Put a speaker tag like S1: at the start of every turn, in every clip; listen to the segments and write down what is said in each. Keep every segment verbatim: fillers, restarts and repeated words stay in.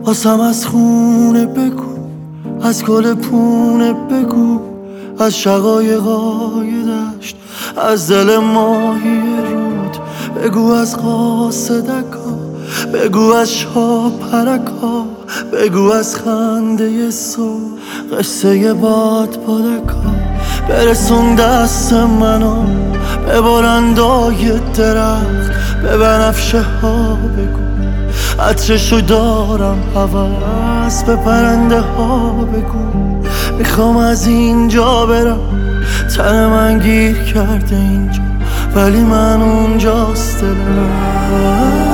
S1: واسم از خونه بگو، از گل پونه بگو، از شقایقای دشت، از دل ماهی رود بگو، از قاصدکا بگو، از شاپرکا بگو، از خنده صبح قصه باد پادکا. برسون دست منو به بلندای درخت، به بنفشه ها بگو عطرشو دارم هوس، به پرنده ها بگو میخوام از اینجا برم. تن من گیر کرده اینجا ولی من اونجاست دلم.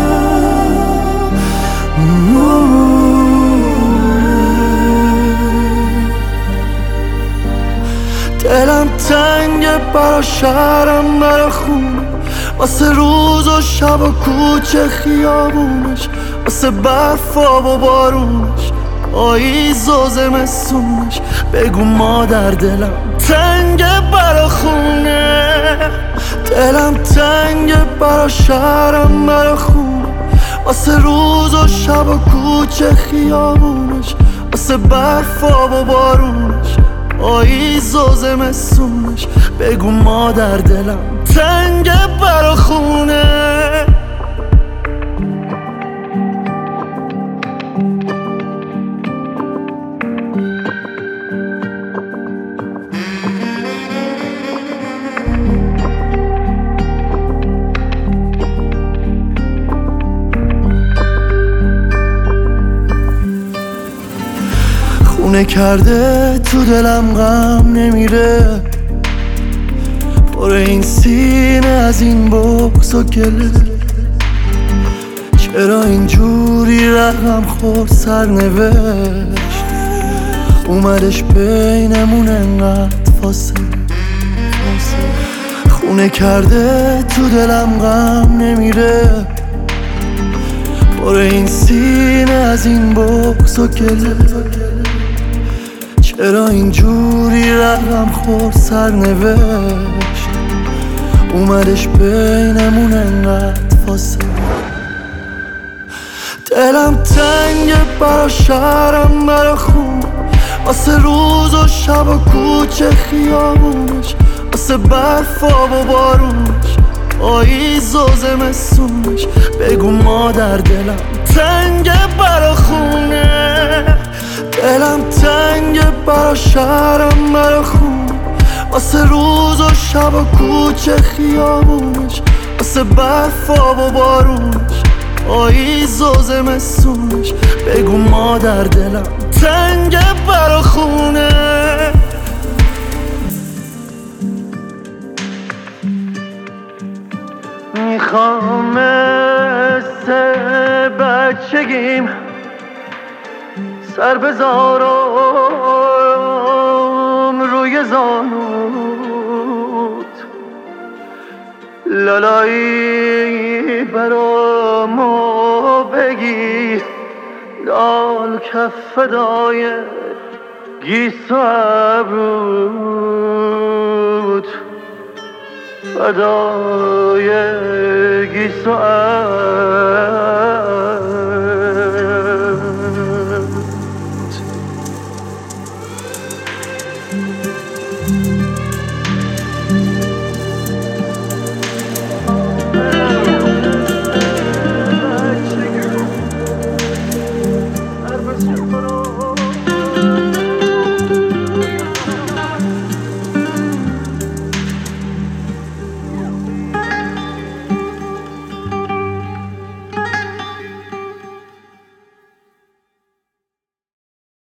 S1: دلم تنگه برا شهرم، برا خونه، واسه روز و شب و کوچه خیابونش، واسه برفا و بارونش، پاییز و زمستونش. بگو مادر دلم تنگه برا خونه، دلم تنگه برا شهرم، برا خونه، واسه روز و شب و کوچه خیابونش، واسه برفا و بارونش، پاییز و زمستونش. بگو مادر دلم تنگه برا خونه. خونه کرده تو دلم غم نمیره، پر این سینه از این بغض و گله. چرا اینجوری رقم خورد سرنوشت، اومدش بینمون انقدر فاصله. خونه کرده تو دلم غم نمیره، پر این سینه از این بغض و گله. چرا اینجوری رقم خورد سرنوشت، اومدش بینمون انقدر فاصله. دلم تنگه برا شهرم، برا خونه، واسه روز و شب و کوچه خیابونش، واسه برفا و بارونش، پاییز و زمستونش. بگو مادر دلم تنگه برا خونه، دلم تنگه برا شهرم، برا خونه، واسه روز و شب و کوچه خیابونش، واسه برفا و بارونش، پاییز و زمستونش. بگو مادر دلم تنگه برا خونه. میخوام مثل بچگیم سر بذارم روی زانوت، لالایی برامو بگیر، لال کف فدای گیس و ابروت، فدای گیس و ابروت.